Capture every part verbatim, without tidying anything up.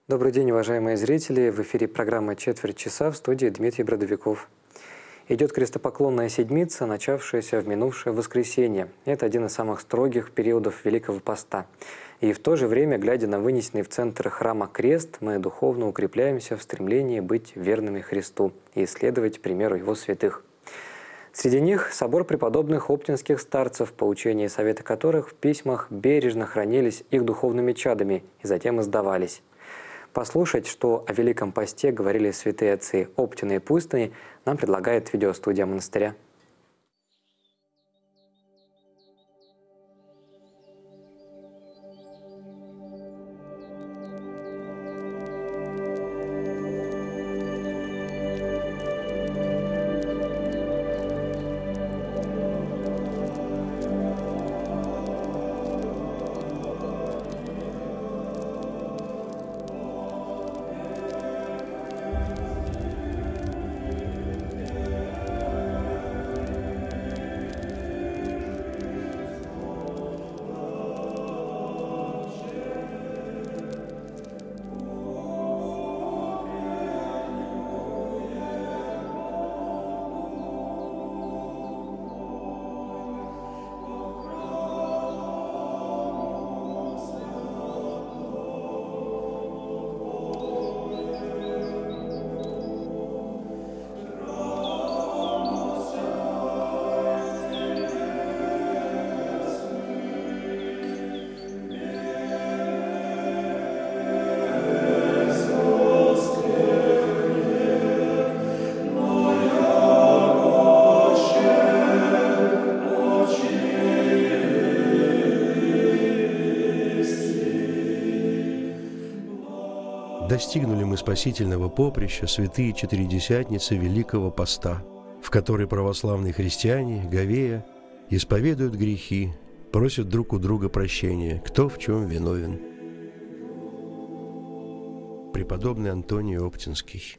Добрый день, уважаемые зрители! В эфире программа «Четверть часа», в студии Дмитрий Бродовиков. Идет крестопоклонная седмица, начавшаяся в минувшее воскресенье. Это один из самых строгих периодов Великого Поста. И в то же время, глядя на вынесенный в центр храма крест, мы духовно укрепляемся в стремлении быть верными Христу и следовать примеру Его святых. Среди них собор преподобных оптинских старцев, поучения и советы которых в письмах бережно хранились их духовными чадами и затем издавались. Послушать, что о Великом Посте говорили святые отцы Оптины и Пустыни, нам предлагает видеостудия монастыря. Достигнули мы спасительного поприща святые Четыредесятницы Великого Поста, в которой православные христиане, говея, исповедуют грехи, просят друг у друга прощения, кто в чем виновен. Преподобный Антоний Оптинский.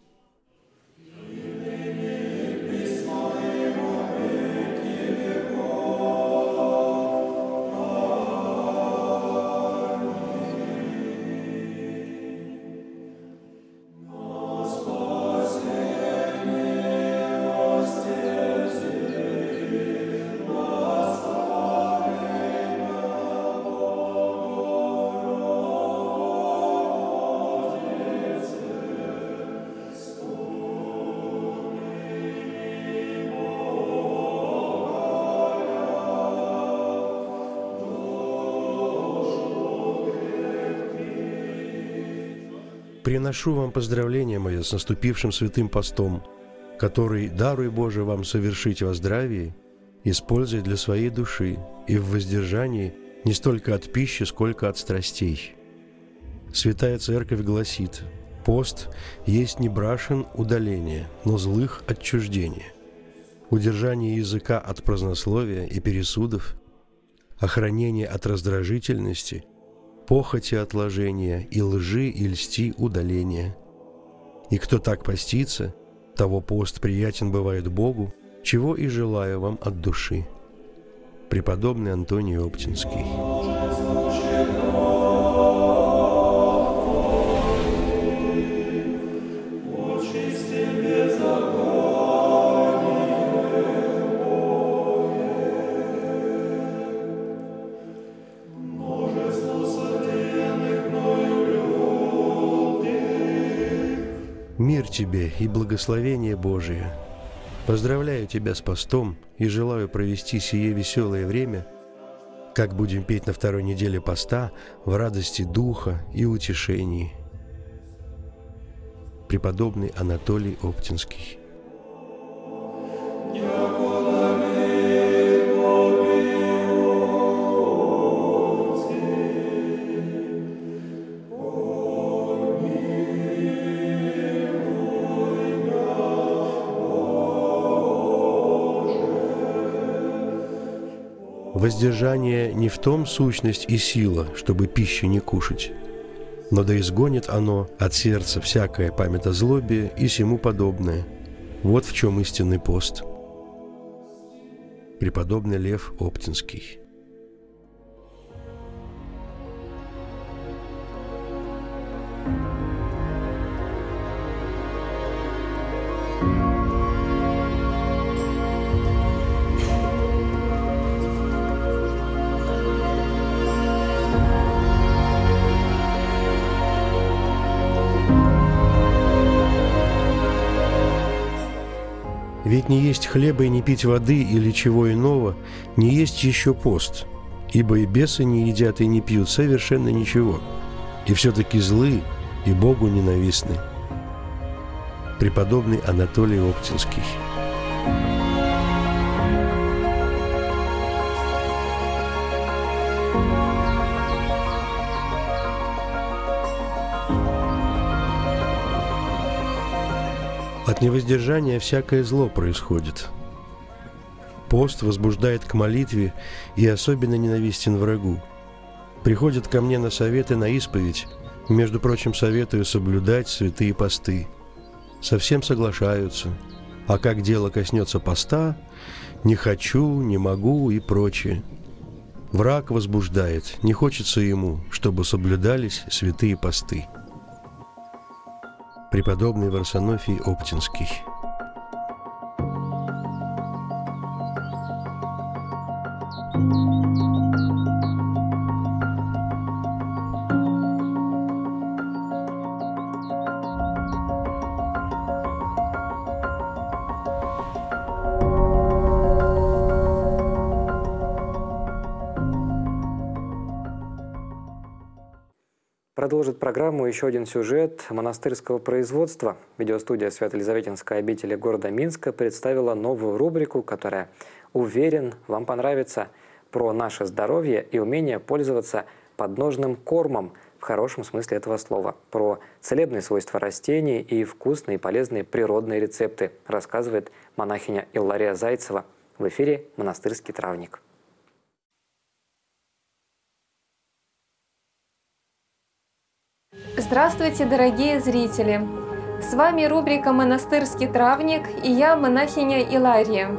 Приношу вам поздравление мое с наступившим святым постом, который, даруй Боже, вам совершить во здравии, используя для своей души и в воздержании не столько от пищи, сколько от страстей. Святая Церковь гласит: пост есть не брашен удаление, но злых отчуждение, удержание языка от празднословия и пересудов, охранение от раздражительности, похоти отложения и лжи и льсти удаления. И кто так постится, того пост приятен бывает Богу, чего и желаю вам от души. Преподобный Антоний Оптинский. Мир тебе и благословение Божие. Поздравляю тебя с постом и желаю провести сие веселое время, как будем петь на второй неделе поста, в радости духа и утешении. Преподобный Анатолий Оптинский. Воздержание не в том сущность и сила, чтобы пищи не кушать, но да изгонит оно от сердца всякое память о злобе и сему подобное. Вот в чем истинный пост. Преподобный Лев Оптинский. Thank you. Ведь не есть хлеба и не пить воды или чего иного, не есть еще пост, ибо и бесы не едят и не пьют совершенно ничего, и все-таки злы и Богу ненавистны. Преподобный Анатолий Оптинский. От невоздержания всякое зло происходит. Пост возбуждает к молитве и особенно ненавистен врагу. Приходят ко мне на советы на исповедь, между прочим, советую соблюдать святые посты. Совсем соглашаются, а как дело коснется поста, не хочу, не могу и прочее. Враг возбуждает, не хочется ему, чтобы соблюдались святые посты. Преподобный Варсонофий Оптинский. Продолжит программу еще один сюжет монастырского производства. Видеостудия Свято-Елизаветинской обители города Минска представила новую рубрику, которая, уверен, вам понравится, про наше здоровье и умение пользоваться подножным кормом в хорошем смысле этого слова, про целебные свойства растений и вкусные и полезные природные рецепты, рассказывает монахиня Иллария Зайцева. В эфире «Монастырский травник». Здравствуйте, дорогие зрители! С вами рубрика «Монастырский травник» и я, монахиня Иллария.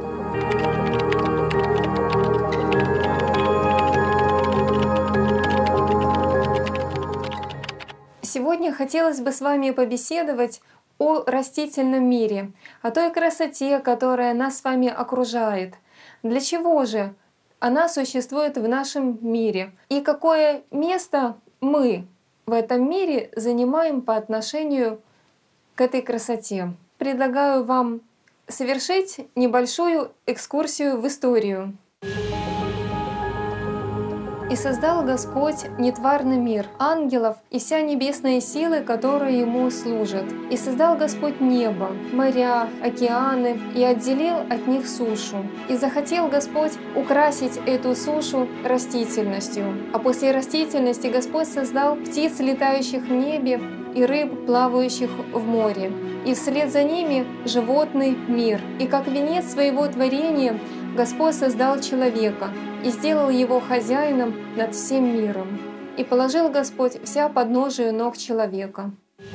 Сегодня хотелось бы с вами побеседовать о растительном мире, о той красоте, которая нас с вами окружает. Для чего же она существует в нашем мире? И какое место мы в этом мире занимаем по отношению к этой красоте? Предлагаю вам совершить небольшую экскурсию в историю. «И создал Господь нетварный мир, ангелов и вся небесные силы, которые Ему служат. И создал Господь небо, моря, океаны, и отделил от них сушу. И захотел Господь украсить эту сушу растительностью. А после растительности Господь создал птиц, летающих в небе, и рыб, плавающих в море. И вслед за ними животный мир. И как венец своего творения Господь создал человека и сделал его хозяином над всем миром. И положил Господь вся подножие ног человека».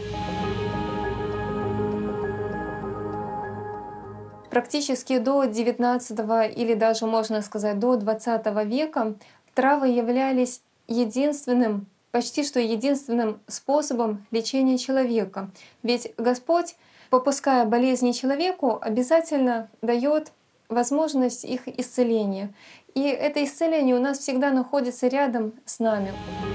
Практически до девятнадцатого или даже, можно сказать, до двадцатого века травы являлись единственным, почти что единственным способом лечения человека. Ведь Господь, попуская болезни человеку, обязательно дает возможность их исцеления. И это исцеление у нас всегда находится рядом с нами.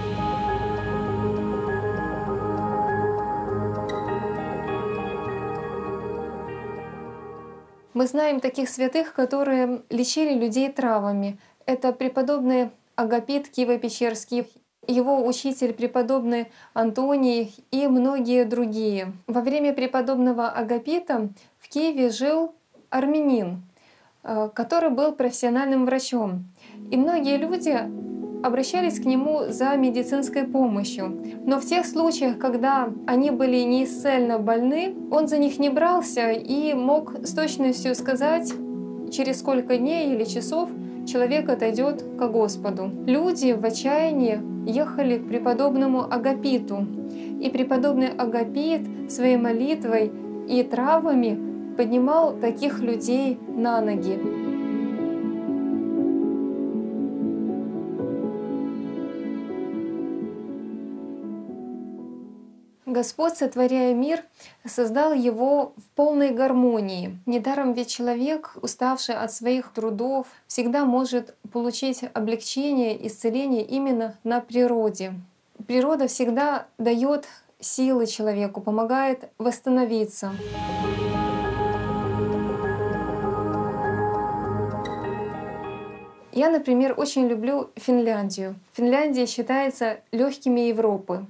Мы знаем таких святых, которые лечили людей травами. Это преподобный Агапит Киево-Печерский, его учитель преподобный Антоний и многие другие. Во время преподобного Агапита в Киеве жил армянин, который был профессиональным врачом. И многие люди обращались к нему за медицинской помощью. Но в тех случаях, когда они были неисцельно больны, он за них не брался и мог с точностью сказать, через сколько дней или часов человек отойдет ко Господу. Люди в отчаянии ехали к преподобному Агапиту. И преподобный Агапит своей молитвой и травами поднимал таких людей на ноги. Господь, сотворяя мир, создал его в полной гармонии. Недаром ведь человек, уставший от своих трудов, всегда может получить облегчение, исцеление именно на природе. Природа всегда дает силы человеку, помогает восстановиться. Я, например, очень люблю Финляндию. Финляндия считается легкими Европы.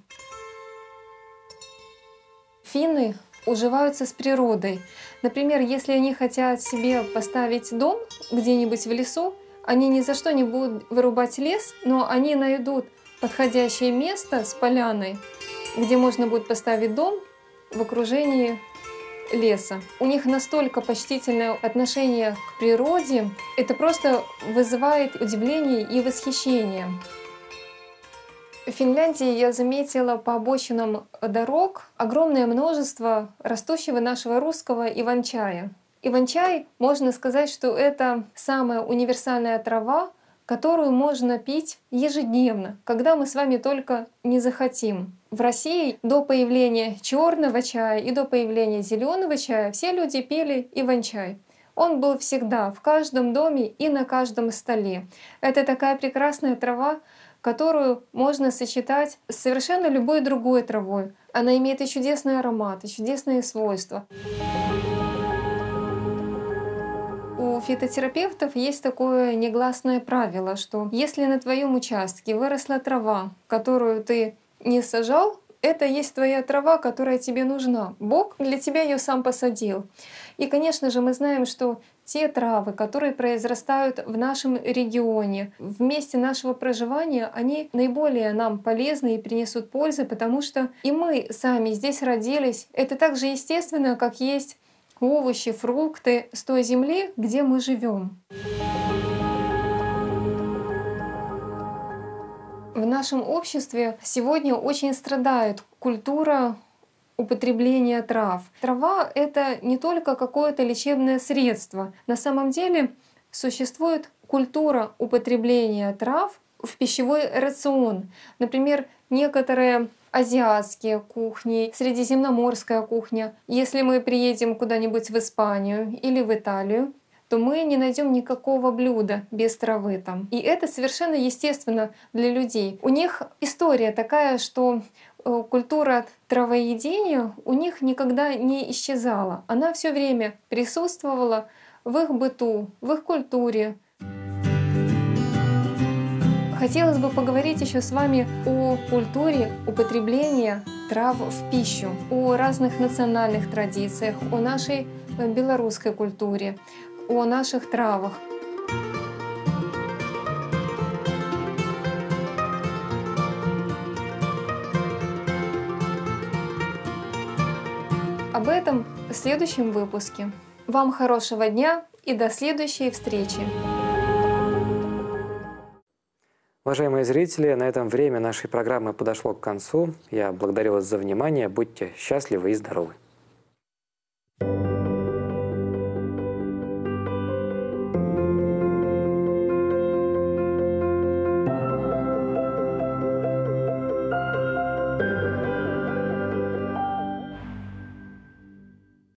Финны уживаются с природой. Например, если они хотят себе поставить дом где-нибудь в лесу, они ни за что не будут вырубать лес, но они найдут подходящее место с поляной, где можно будет поставить дом в окружении леса. У них настолько почтительное отношение к природе, это просто вызывает удивление и восхищение. В Финляндии я заметила по обочинам дорог огромное множество растущего нашего русского иван-чая. Иван-чай, можно сказать, что это самая универсальная трава, которую можно пить ежедневно, когда мы с вами только не захотим. В России до появления черного чая и до появления зеленого чая все люди пили иван-чай. Он был всегда в каждом доме и на каждом столе. Это такая прекрасная трава, которую можно сочетать с совершенно любой другой травой. Она имеет и чудесный аромат, и чудесные свойства. У фитотерапевтов есть такое негласное правило, что если на твоем участке выросла трава, которую ты не сажал, это есть твоя трава, которая тебе нужна. Бог для тебя ее сам посадил. И, конечно же, мы знаем, что те травы, которые произрастают в нашем регионе, в месте нашего проживания, они наиболее нам полезны и принесут пользу, потому что и мы сами здесь родились. Это так же естественно, как есть овощи, фрукты с той земли, где мы живем. В нашем обществе сегодня очень страдает культура употребления трав. Трава — это не только какое-то лечебное средство. На самом деле существует культура употребления трав в пищевой рацион. Например, некоторые азиатские кухни, средиземноморская кухня. Если мы приедем куда-нибудь в Испанию или в Италию, то мы не найдем никакого блюда без травы там. И это совершенно естественно для людей. У них история такая, что культура травоедения у них никогда не исчезала. Она все время присутствовала в их быту, в их культуре. Хотелось бы поговорить еще с вами о культуре употребления трав в пищу, о разных национальных традициях, о нашей белорусской культуре, о наших травах. Об этом в следующем выпуске. Вам хорошего дня и до следующей встречи! Уважаемые зрители, на этом время нашей программы подошло к концу. Я благодарю вас за внимание. Будьте счастливы и здоровы!